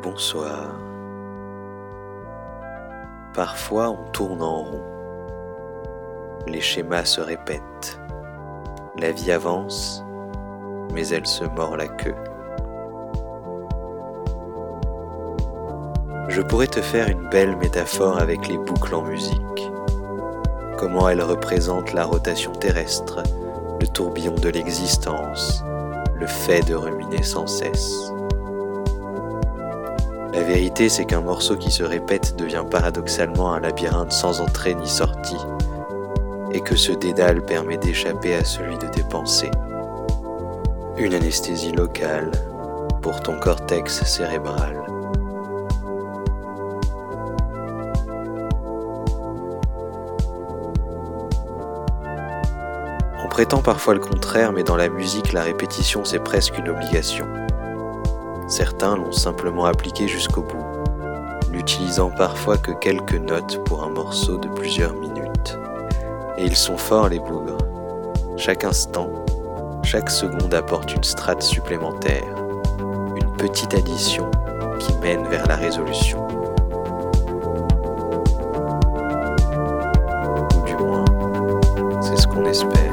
Bonsoir. Parfois on tourne en rond. Les schémas se répètent. La vie avance, mais elle se mord la queue. Je pourrais te faire une belle métaphore avec les boucles en musique. Comment elles représentent la rotation terrestre, le tourbillon de l'existence, le fait de ruminer sans cesse. La vérité, c'est qu'un morceau qui se répète devient paradoxalement un labyrinthe sans entrée ni sortie, et que ce dédale permet d'échapper à celui de tes pensées. Une anesthésie locale pour ton cortex cérébral. On prétend parfois le contraire, mais dans la musique, la répétition, c'est presque une obligation. Certains l'ont simplement appliqué jusqu'au bout, n'utilisant parfois que quelques notes pour un morceau de plusieurs minutes. Et ils sont forts, les bougres. Chaque instant, chaque seconde apporte une strate supplémentaire, une petite addition qui mène vers la résolution. Ou du moins, c'est ce qu'on espère.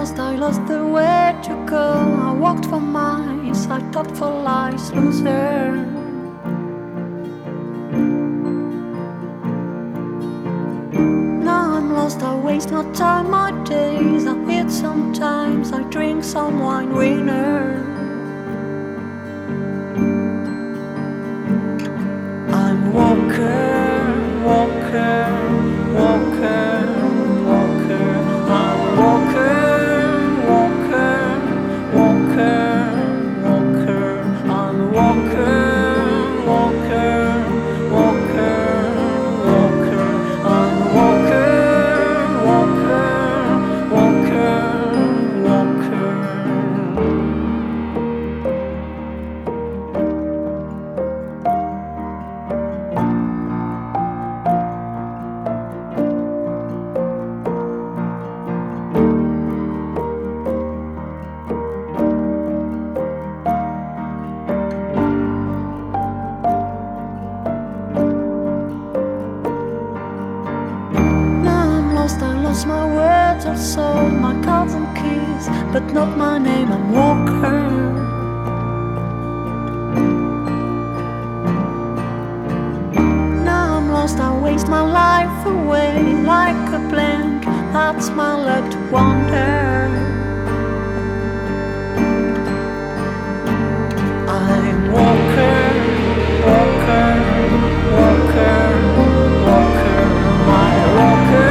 I lost the way to go. I walked for miles, I thought for lies, loser. Now I'm lost, I waste my time, my days. I eat sometimes, I drink some wine, winner. I'm walker, walker, walker, walker. I'm walker, walker, walker, walker. I'm walker, walker, walker, walker. I'm walker, walker, walker, walker. I lost my words also, my cards and keys, but not my name, I'm Walker. Now I'm lost, I waste my life away like a blank, that's my luck to wander. I'm Walker, Walker, Walker, Walker, my Walker.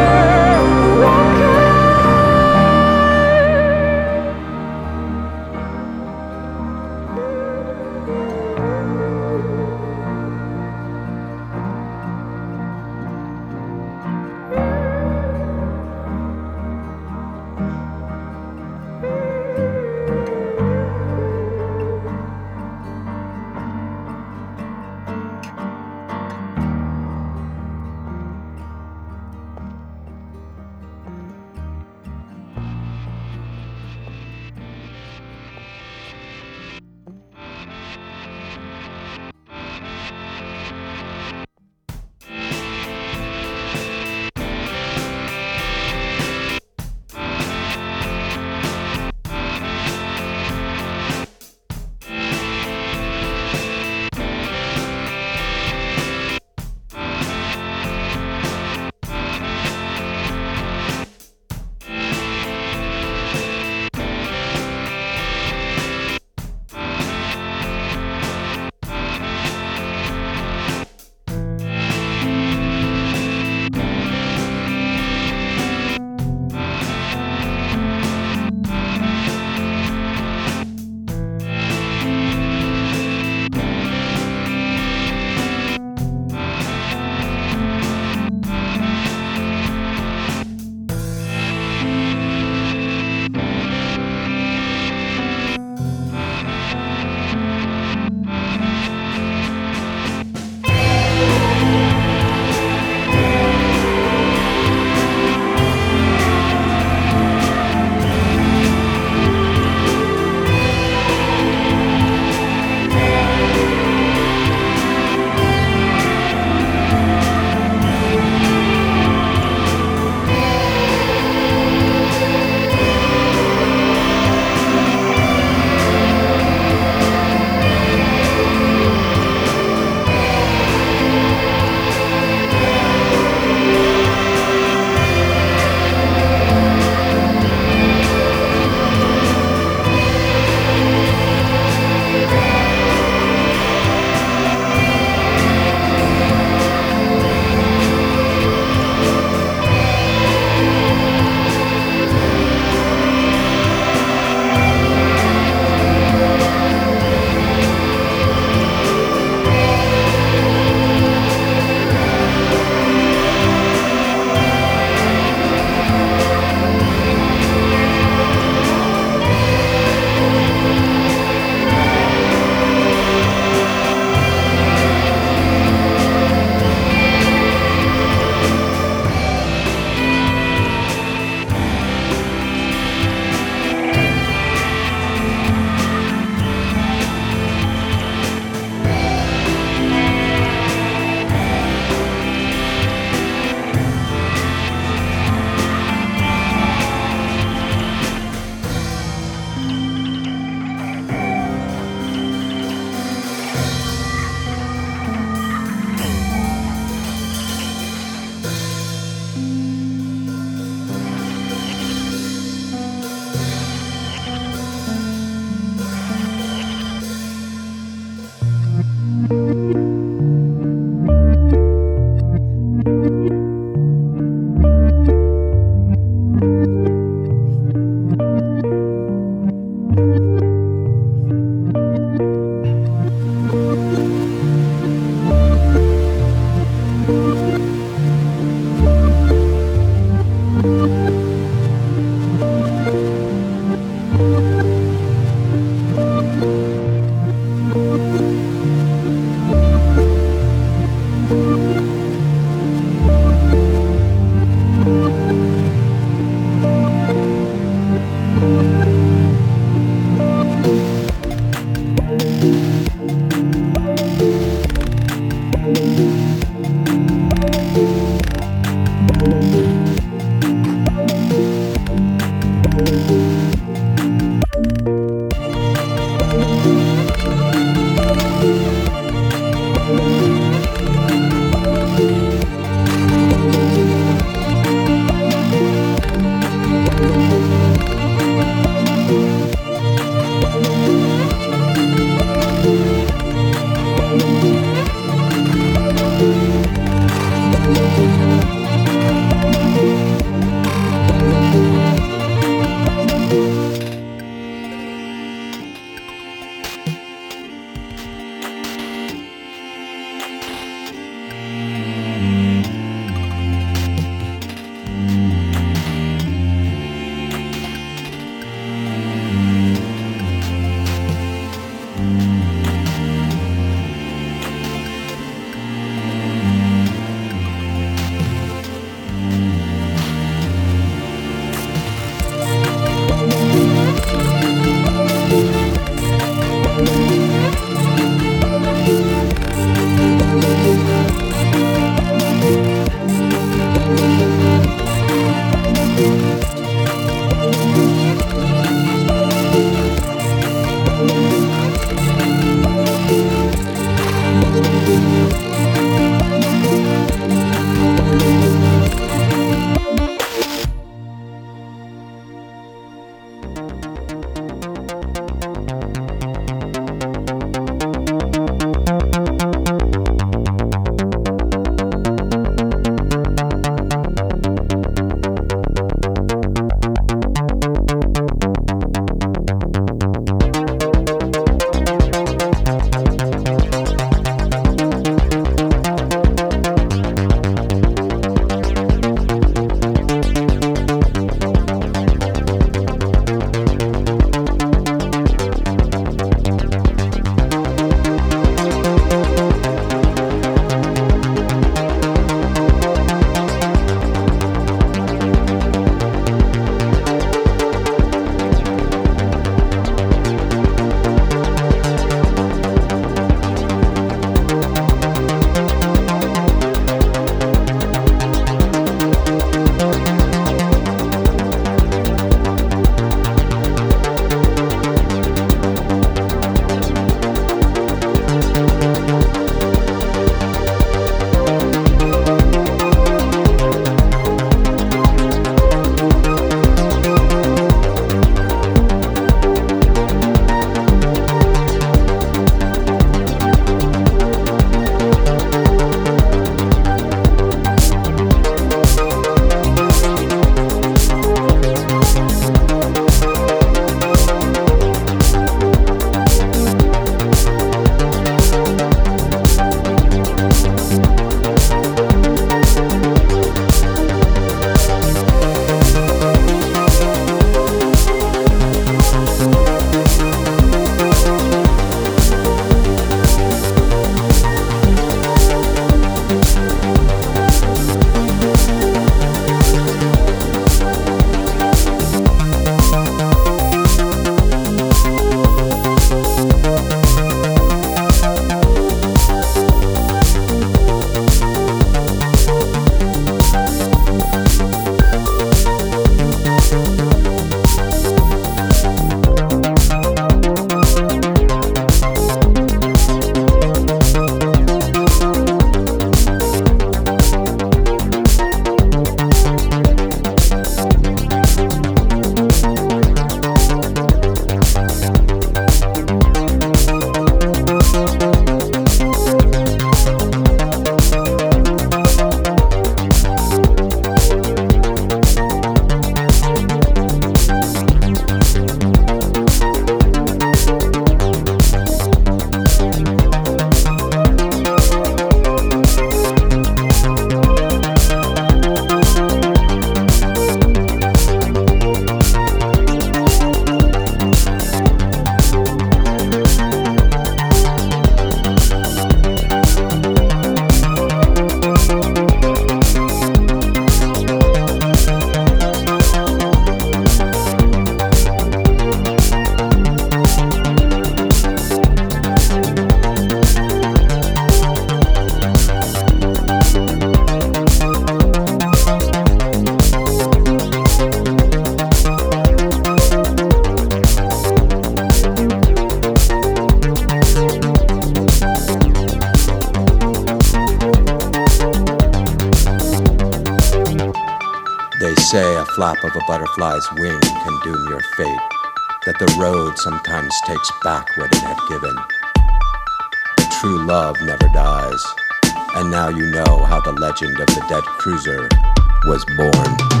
flap of a butterfly's wing can doom your fate, that the road sometimes takes back what it had given. But true love never dies, and now you know how the legend of the dead cruiser was born.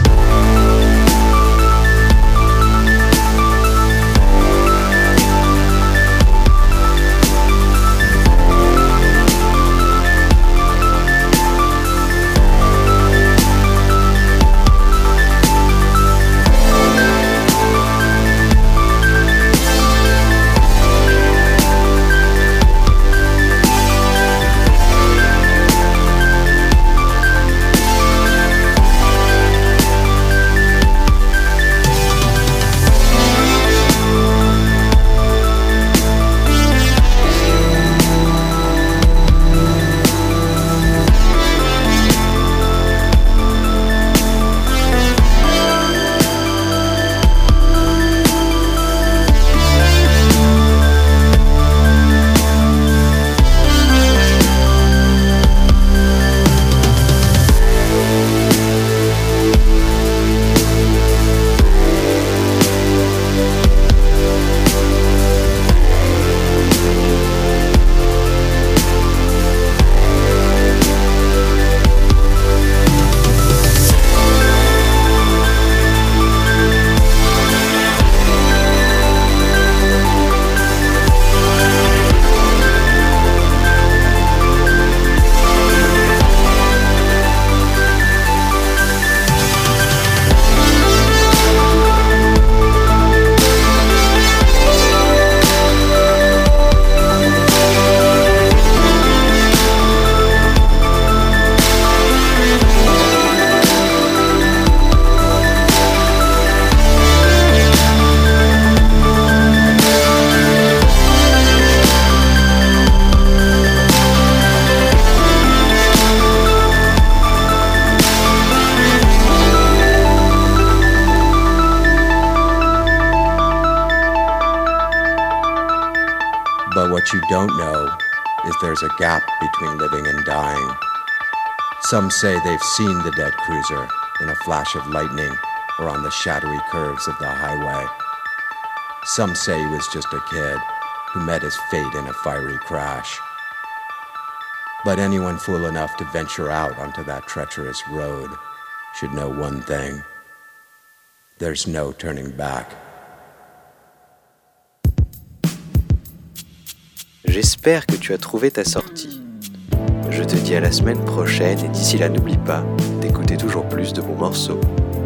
But what you don't know is there's a gap between living and dying. Some say they've seen the dead cruiser in a flash of lightning or on the shadowy curves of the highway. Some say he was just a kid who met his fate in a fiery crash. But anyone fool enough to venture out onto that treacherous road should know one thing. There's no turning back. J'espère que tu as trouvé ta sortie. Je te dis à la semaine prochaine et d'ici là n'oublie pas d'écouter toujours plus de bons morceaux.